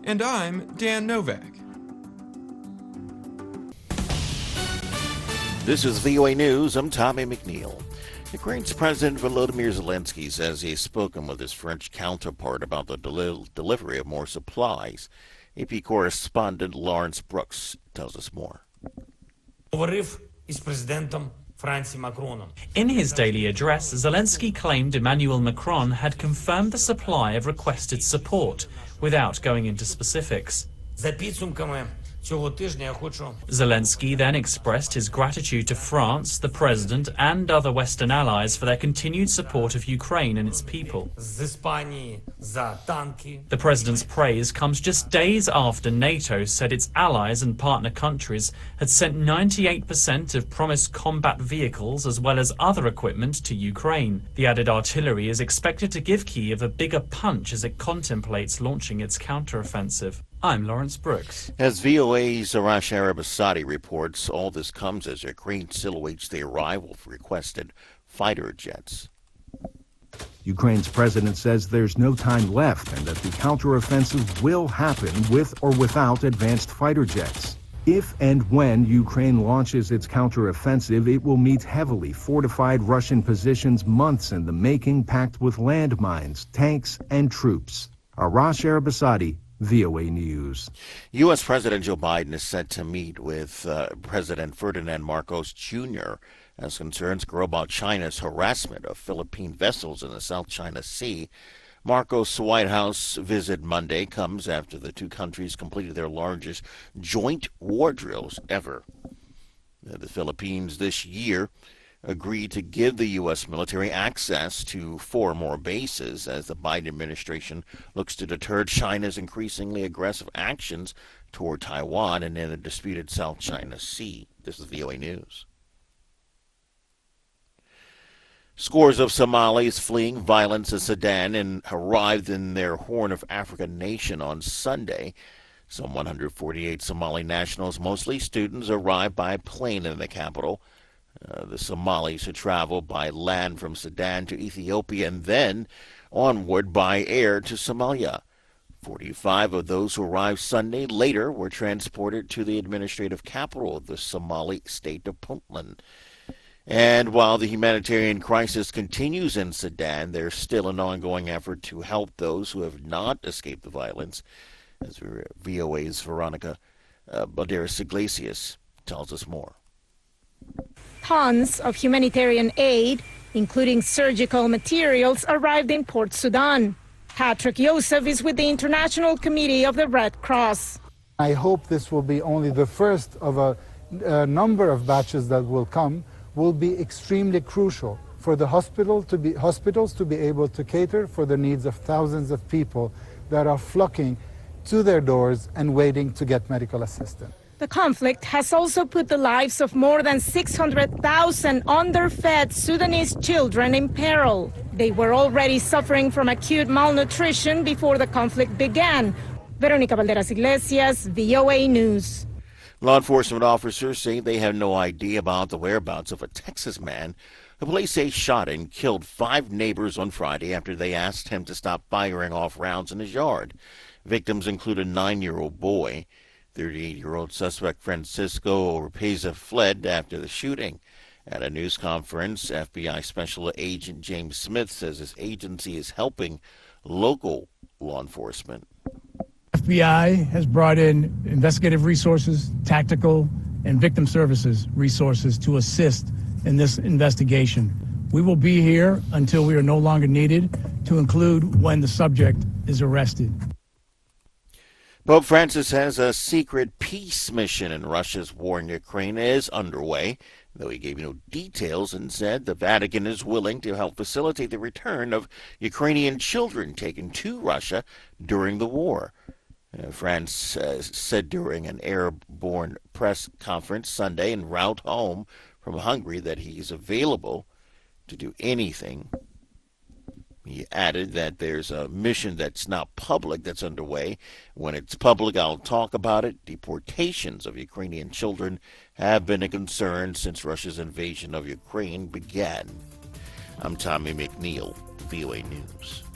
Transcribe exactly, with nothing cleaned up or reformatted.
And I'm Dan Novak. This is V O A News. I'm Tommy McNeil. Ukraine's President Volodymyr Zelensky says he's spoken with his French counterpart about the del- delivery of more supplies. A P correspondent Lawrence Brooks tells us more. In his daily address, Zelensky claimed Emmanuel Macron had confirmed the supply of requested support, without going into specifics. Zelensky then expressed his gratitude to France, the President, and other Western allies for their continued support of Ukraine and its people. The President's praise comes just days after NATO said its allies and partner countries had sent ninety-eight percent of promised combat vehicles as well as other equipment to Ukraine. The added artillery is expected to give Kyiv a bigger punch as it contemplates launching its counteroffensive. I'm Lawrence Brooks. As V O A's Arash Arabasadi reports, all this comes as Ukraine still awaits the arrival of requested fighter jets. Ukraine's president says there's no time left and that the counteroffensive will happen with or without advanced fighter jets. If and when Ukraine launches its counteroffensive, it will meet heavily fortified Russian positions months in the making, packed with landmines, tanks, and troops. Arash Arabasadi, V O A News. U S. President Joe Biden is set to meet with uh, President Ferdinand Marcos Junior as concerns grow about China's harassment of Philippine vessels in the South China Sea. Marcos' White House visit Monday comes after the two countries completed their largest joint war drills ever. The Philippines this year agreed to give the U S military access to four more bases as the Biden administration looks to deter China's increasingly aggressive actions toward Taiwan and in the disputed South China Sea. This is V O A News. Scores of Somalis fleeing violence in Sudan and arrived in their Horn of Africa nation on Sunday. Some one hundred forty-eight Somali nationals, mostly students, arrived by plane in the capital. Uh, the Somalis who traveled by land from Sudan to Ethiopia and then onward by air to Somalia. forty-five of those who arrived Sunday later were transported to the administrative capital of the Somali state of Puntland. And while the humanitarian crisis continues in Sudan, there's still an ongoing effort to help those who have not escaped the violence, as V O A's Veronica uh, Balderas Iglesias tells us more. Tons of humanitarian aid, including surgical materials, arrived in Port Sudan. Patrick Yosef is with the International Committee of the Red Cross. I hope this will be only the first of a, a number of batches that will come, will be extremely crucial for the hospital to be, hospitals to be able to cater for the needs of thousands of people that are flocking to their doors and waiting to get medical assistance. The conflict has also put the lives of more than six hundred thousand underfed Sudanese children in peril. They were already suffering from acute malnutrition before the conflict began. Veronica Balderas Iglesias, V O A News. Law enforcement officers say they have no idea about the whereabouts of a Texas man who police say shot and killed five neighbors on Friday after they asked him to stop firing off rounds in his yard. Victims include a nine-year-old boy. thirty-eight-year-old suspect Francisco Orpeza fled after the shooting. At a news conference, F B I Special Agent James Smith says his agency is helping local law enforcement. F B I has brought in investigative resources, tactical, and victim services resources to assist in this investigation. We will be here until we are no longer needed, to include when the subject is arrested. Pope Francis says a secret peace mission in Russia's war in Ukraine is underway, though he gave no details and said the Vatican is willing to help facilitate the return of Ukrainian children taken to Russia during the war. Uh, France uh, said during an airborne press conference Sunday en route home from Hungary that he is available to do anything. He added that there's a mission that's not public that's underway. When it's public, I'll talk about it. Deportations of Ukrainian children have been a concern since Russia's invasion of Ukraine began. I'm Tommy McNeil, V O A News.